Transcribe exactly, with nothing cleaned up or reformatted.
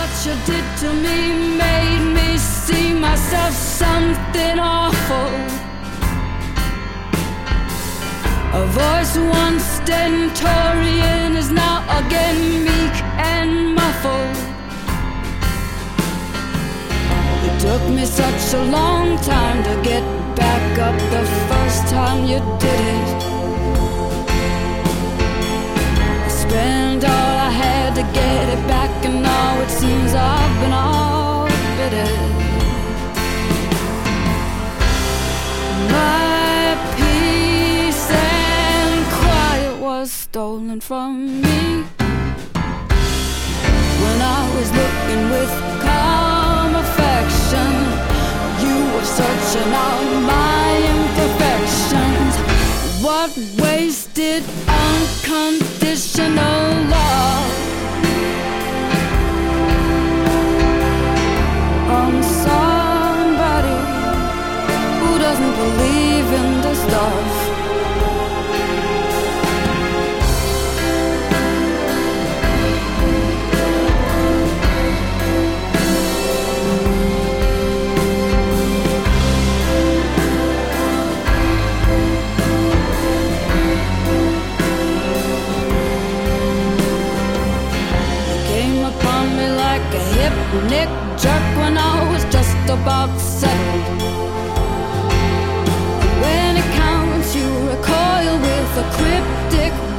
what you did to me made me see myself something awful. A voice once stentorian is now again meek and muffled. It took me such a long time to get back up the first time you did it. I spent all I had to get it back, and now it seems I've been outbidden. My peace and quiet was stolen from me when I was looking with calm affection. You were searching out my imperfections. What wasted unconditional love on somebody who doesn't believe in the stuff. Nick jerk when I was just about settled. When it counts, you recoil with a cryptic